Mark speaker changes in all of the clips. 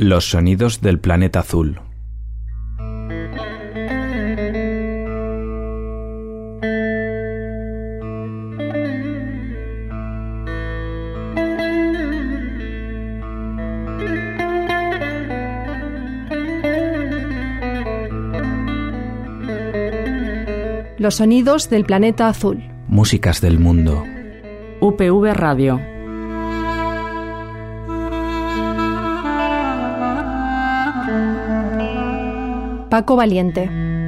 Speaker 1: Los sonidos del planeta azul.
Speaker 2: Los sonidos del planeta azul.
Speaker 1: Músicas del mundo.
Speaker 3: UPV Radio.
Speaker 2: Paco Valiente.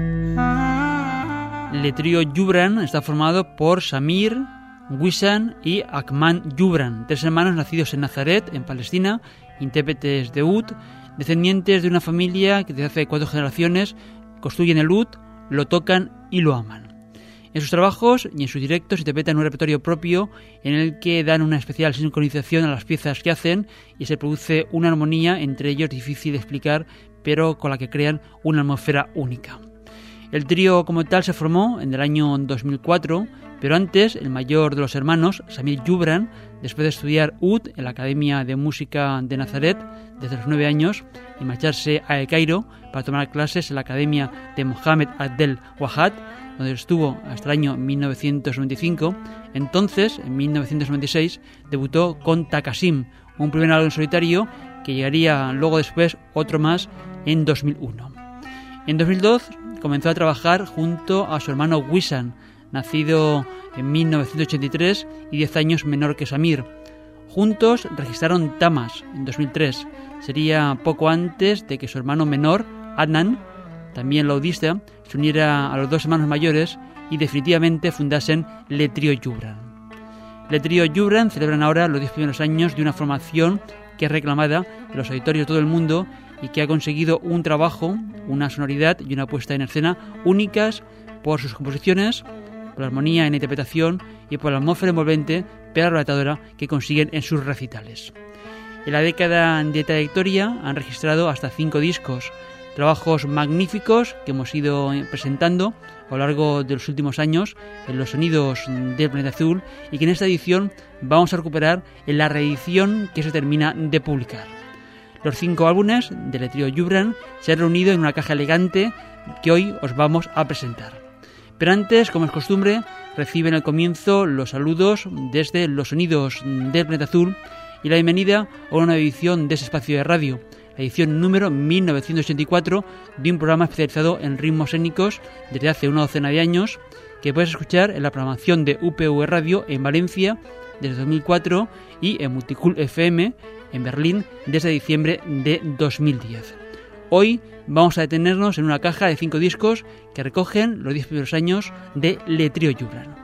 Speaker 4: El trío Gibran está formado por Samir, Wissam y Ahmad Gibran, tres hermanos nacidos en Nazaret, en Palestina, intérpretes de oud, descendientes de una familia que desde hace 4 generaciones construyen el oud, lo tocan y lo aman. En sus trabajos y en sus directos interpretan un repertorio propio en el que dan una especial sincronización a las piezas que hacen y se produce una armonía entre ellos difícil de explicar, pero con la que crean una atmósfera única. El trío como tal se formó en el año 2004, pero antes el mayor de los hermanos, Samir Gibran, después de estudiar oud en la Academia de Música de Nazaret desde los 9 años y marcharse a El Cairo para tomar clases en la Academia de Mohammed Abdel Wahab, donde estuvo hasta el año 1995, entonces, en 1996, debutó con Takasim, un primer álbum solitario que llegaría luego después otro más en 2001. En 2002 comenzó a trabajar junto a su hermano Wissam, nacido en 1983 y 10 años menor que Samir. Juntos registraron Tamas en 2003. Sería poco antes de que su hermano menor, Adnan, también laudista, se uniera a los dos hermanos mayores y definitivamente fundasen Le Trío Gibran. Le Trío Gibran celebran ahora los 10 primeros años de una formación que es reclamada en los auditorios de todo el mundo y que ha conseguido un trabajo, una sonoridad y una puesta en escena únicas por sus composiciones, por la armonía en la interpretación y por la atmósfera envolvente pero arrebatadora que consiguen en sus recitales. En la década de trayectoria han registrado hasta 5 discos, trabajos magníficos que hemos ido presentando a lo largo de los últimos años en los sonidos del planeta azul y que en esta edición vamos a recuperar en la reedición que se termina de publicar. Los 5 álbumes del trío Gibran se han reunido en una caja elegante que hoy os vamos a presentar. Pero antes, como es costumbre, reciben al comienzo los saludos desde los sonidos del planeta azul y la bienvenida a una nueva edición de ese espacio de radio, la edición número 1984 de un programa especializado en ritmos étnicos desde hace una docena de años, que puedes escuchar en la programación de UPV Radio en Valencia desde 2004 y en Multicool FM en Berlín desde diciembre de 2010. Hoy vamos a detenernos en una caja de 5 discos que recogen los 10 primeros años de Le Trío Gibran.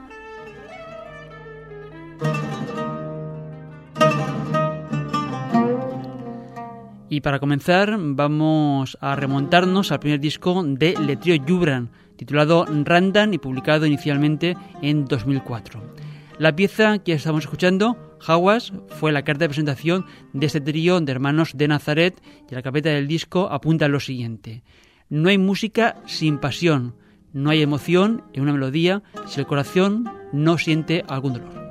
Speaker 4: Y para comenzar vamos a remontarnos al primer disco de Le Trío Gibran, titulado Randan y publicado inicialmente en 2004. La pieza que estamos escuchando, Hawass, fue la carta de presentación de este trío de hermanos de Nazaret y la carpeta del disco apunta lo siguiente: no hay música sin pasión, no hay emoción en una melodía si el corazón no siente algún dolor.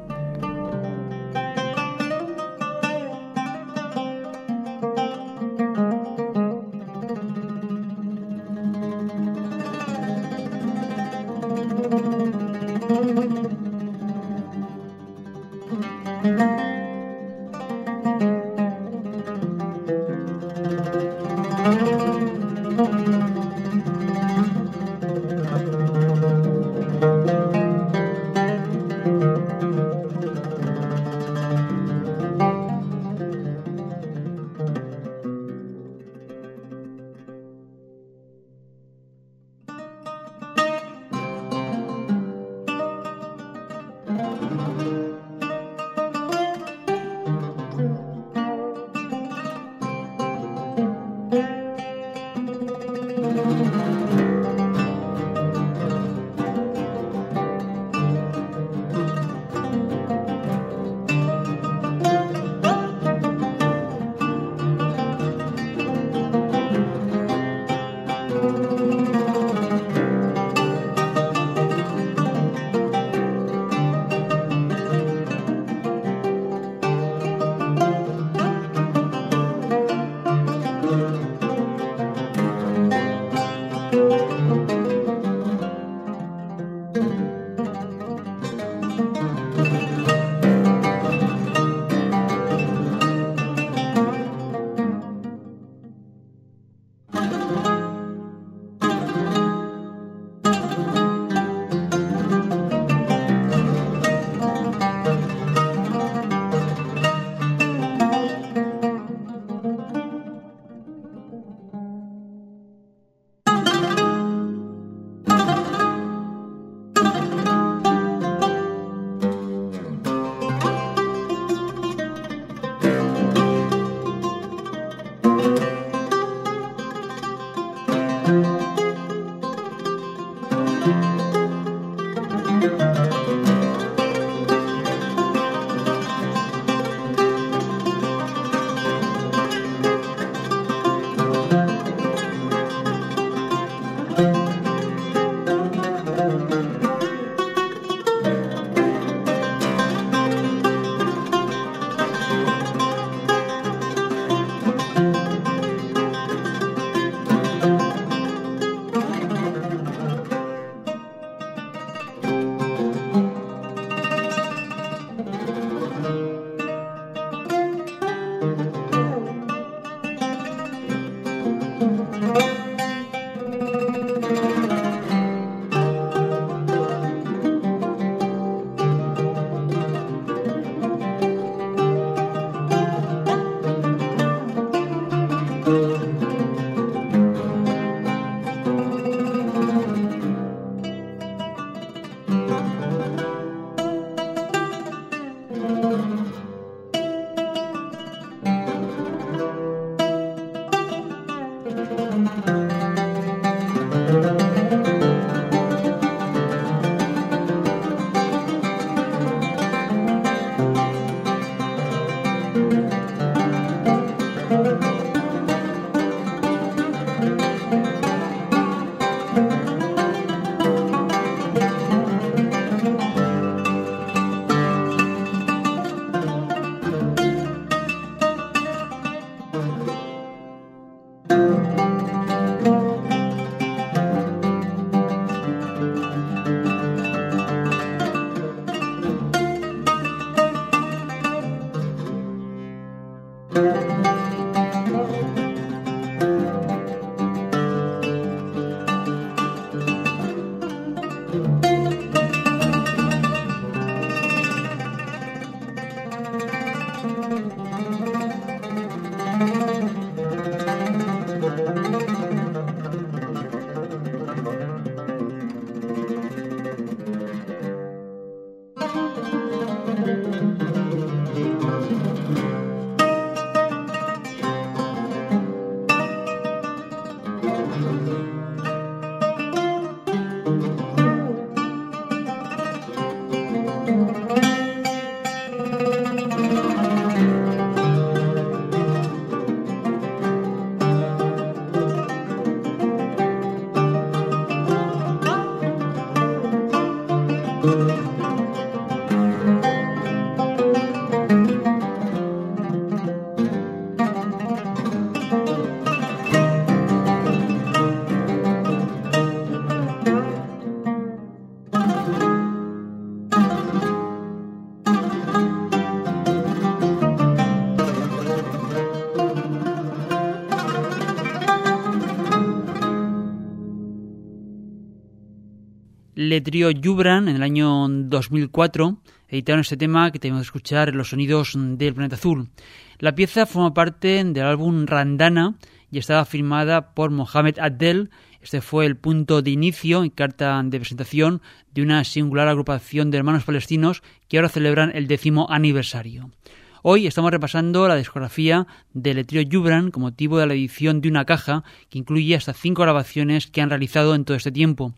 Speaker 4: Le Trío Jubran, en el año 2004, editaron este tema que tenemos que escuchar, Los sonidos del planeta azul. La pieza forma parte del álbum Randana y estaba firmada por Mohamed Abdel. Este fue el punto de inicio y carta de presentación de una singular agrupación de hermanos palestinos que ahora celebran el 10º aniversario. Hoy estamos repasando la discografía de Le Trío Jubran con motivo de la edición de una caja que incluye hasta 5 grabaciones que han realizado en todo este tiempo.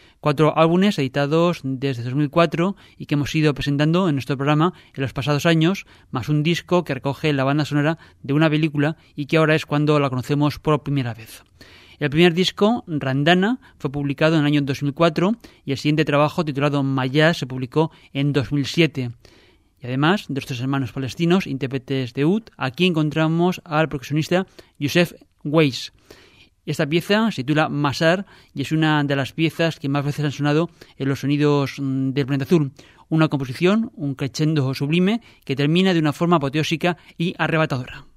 Speaker 4: 4 álbumes editados desde 2004 y que hemos ido presentando en nuestro programa en los pasados años, más un disco que recoge la banda sonora de una película y que ahora es cuando la conocemos por primera vez. El primer disco, Randana, fue publicado en el año 2004 y el siguiente trabajo, titulado Mayas, se publicó en 2007. Y además de estos hermanos palestinos, intérpretes de Oud, aquí encontramos al percusionista Youssef Weiss. Esta pieza se titula Masar y es una de las piezas que más veces han sonado en los sonidos del planeta azul. Una composición, un crescendo sublime que termina de una forma apoteósica y arrebatadora.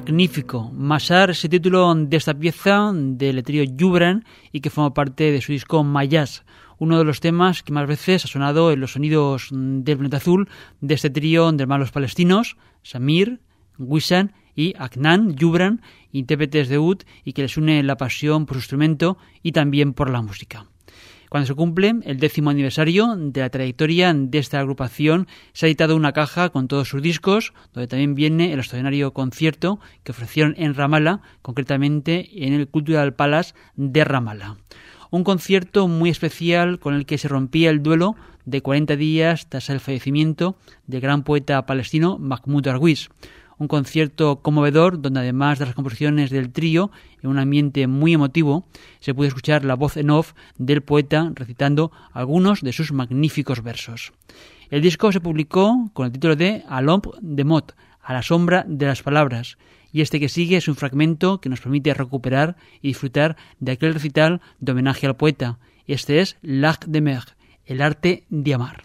Speaker 4: Magnífico. Masar es el título de esta pieza del trío Jubran y que forma parte de su disco Mayas, uno de los temas que más veces ha sonado en los sonidos del planeta azul de este trío de hermanos palestinos, Samir, Wissam y Aknan Jubran, intérpretes de oud y que les une la pasión por su instrumento y también por la música. Cuando se cumple el 10º aniversario de la trayectoria de esta agrupación, se ha editado una caja con todos sus discos, donde también viene el extraordinario concierto que ofrecieron en Ramallah, concretamente en el Cultural Palace de Ramallah. Un concierto muy especial con el que se rompía el duelo de 40 días tras el fallecimiento del gran poeta palestino Mahmoud Darwish. Un concierto conmovedor donde, además de las composiciones del trío, en un ambiente muy emotivo, se puede escuchar la voz en off del poeta recitando algunos de sus magníficos versos. El disco se publicó con el título de A l'ombre des mots, a la sombra de las palabras, y este que sigue es un fragmento que nos permite recuperar y disfrutar de aquel recital de homenaje al poeta. Este es L'art d'aimer, el arte de amar.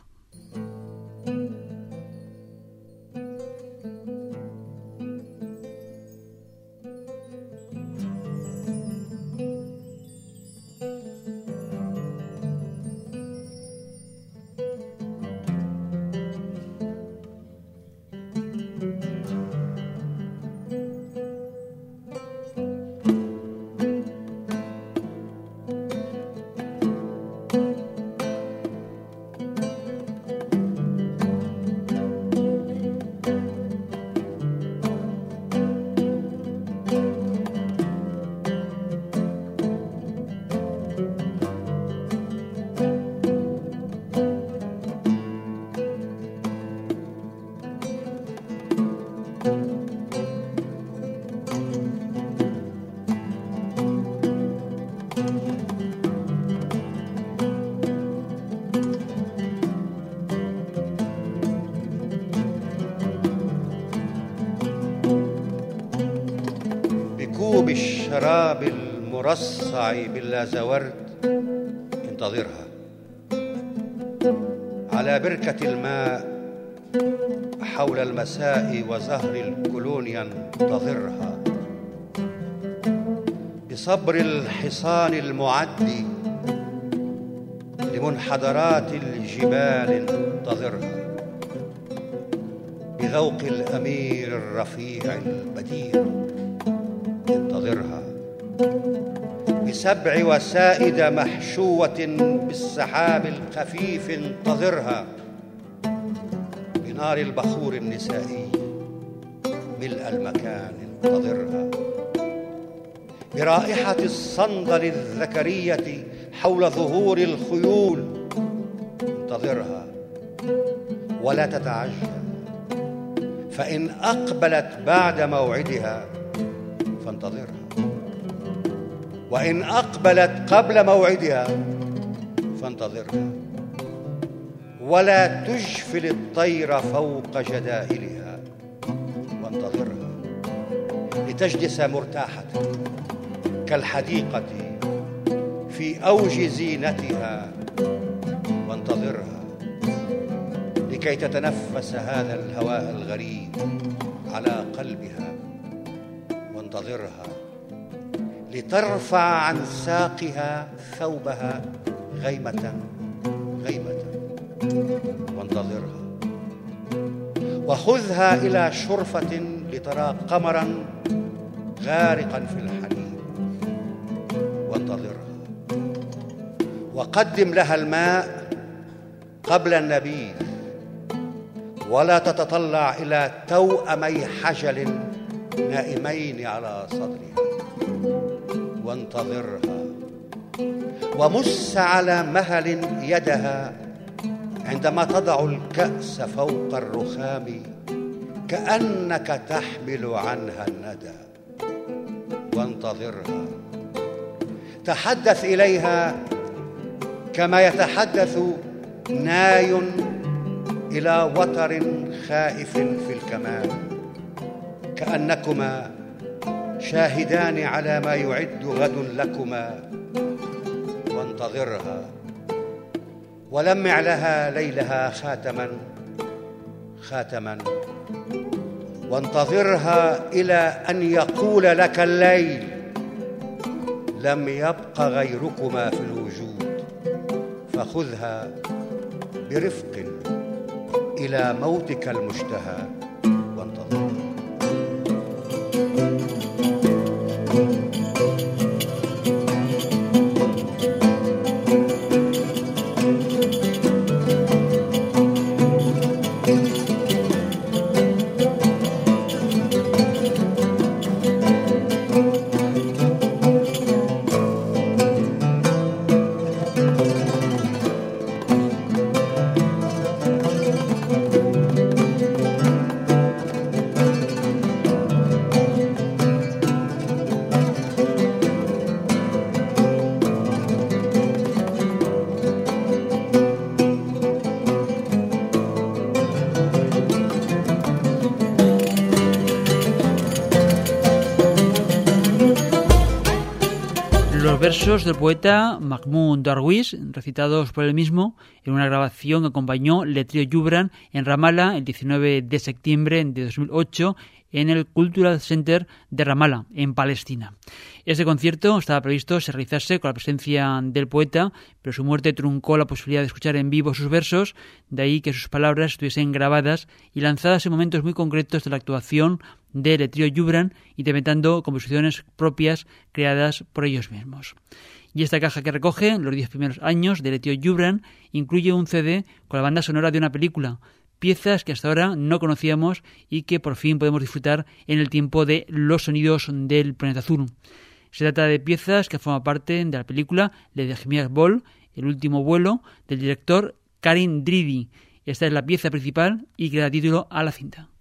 Speaker 5: بالشراب المرصع باللازورد انتظرها على بركة الماء حول المساء وزهر الكولونيا انتظرها بصبر الحصان المعد لمنحدرات الجبال انتظرها بذوق الأمير الرفيع البديع انتظرها بسبع وسائد محشوة بالسحاب الخفيف انتظرها بنار البخور النسائي ملء المكان انتظرها برائحة الصندل الذكرية حول ظهور الخيول انتظرها ولا تتعجل فإن أقبلت بعد موعدها فانتظرها وإن أقبلت قبل موعدها فانتظرها ولا تجفل الطير فوق جدائلها وانتظرها لتجلس مرتاحة كالحديقة في أوج زينتها وانتظرها لكي تتنفس هذا الهواء الغريب على قلبها وانتظرها لترفع عن ساقها ثوبها غيمة غيمة وانتظرها وخذها إلى شرفة لترى قمرا غارقا في الحنين وانتظرها وقدم لها الماء قبل النبيذ ولا تتطلع إلى توأمي حجل نائمين على صدرها وانتظرها ومس على مهل يدها عندما تضع الكأس فوق الرخام كأنك تحمل عنها الندى وانتظرها تحدث إليها كما يتحدث ناي إلى وتر خائف في الكمان كأنكما شاهدان على ما يعد غد لكما وانتظرها ولمع لها ليلها خاتما خاتما وانتظرها إلى أن يقول لك الليل لم يبق غيركما في الوجود، فخذها برفق إلى موتك المشتهى وانتظر.
Speaker 4: Los versos del poeta Mahmoud Darwish, recitados por él mismo en una grabación que acompañó Le Trio Gibran en Ramallah el 19 de septiembre de 2008 en el Cultural Center de Ramallah, en Palestina. Este concierto estaba previsto se realizase con la presencia del poeta, pero su muerte truncó la posibilidad de escuchar en vivo sus versos, de ahí que sus palabras estuviesen grabadas y lanzadas en momentos muy concretos de la actuación de Le Trio Gibran, interpretando composiciones propias creadas por ellos mismos. Y esta caja que recoge los 10 primeros años de Le Trio Gibran incluye un CD con la banda sonora de una película, piezas que hasta ahora no conocíamos y que por fin podemos disfrutar en el tiempo de Los sonidos del planeta azul. Se trata de piezas que forman parte de la película Le Dernier Vol, el último vuelo, del director Karim Dridi. Esta es la pieza principal y que da título a la cinta.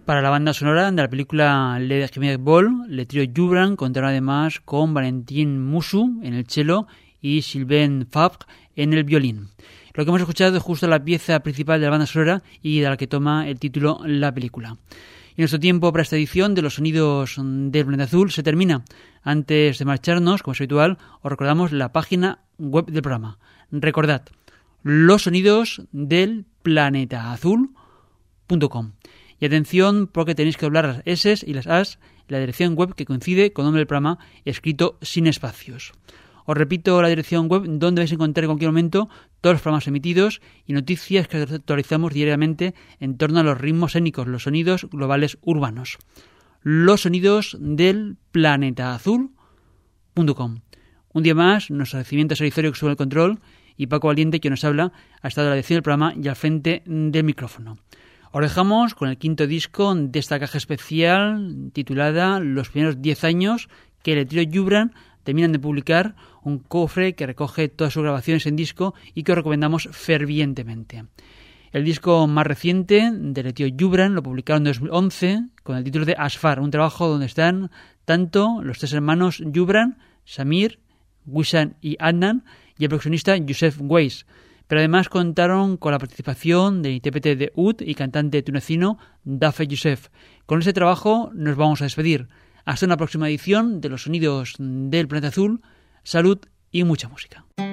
Speaker 4: Para la banda sonora de la película Le Dejemiet Ball, le trío Joubran contaron además con Valentin Musu en el cello y Sylvain Fabre en el violín. Lo que hemos escuchado es justo la pieza principal de la banda sonora y de la que toma el título la película. Y nuestro tiempo para esta edición de Los Sonidos del Planeta Azul se termina. Antes de marcharnos, como es habitual, os recordamos la página web del programa. Recordad, losonidosdelplanetaazul.com. Y atención, porque tenéis que doblar las S y las As en la dirección web que coincide con el nombre del programa escrito sin espacios. Os repito la dirección web donde vais a encontrar en cualquier momento todos los programas emitidos y noticias que actualizamos diariamente en torno a los ritmos escénicos, los sonidos globales urbanos. losonidosdelplanetaazul.com. Un día más, nuestro agradecimiento a Solizorio que sube el control y Paco Valiente, que nos habla, ha estado a la dirección del programa y al frente del micrófono. Os dejamos con el quinto disco de esta caja especial titulada Los primeros 10 años que el trío Joubran terminan de publicar, un cofre que recoge todas sus grabaciones en disco y que os recomendamos fervientemente. El disco más reciente del trío Joubran lo publicaron en 2011 con el título de Asfar, un trabajo donde están tanto los tres hermanos Joubran, Samir, Wissam y Adnan, y el percusionista Youssef Weiss. Pero además contaron con la participación del intérprete de oud y cantante tunecino Dafe Youssef. Con este trabajo nos vamos a despedir. Hasta una próxima edición de Los Sonidos del Planeta Azul. Salud y mucha música.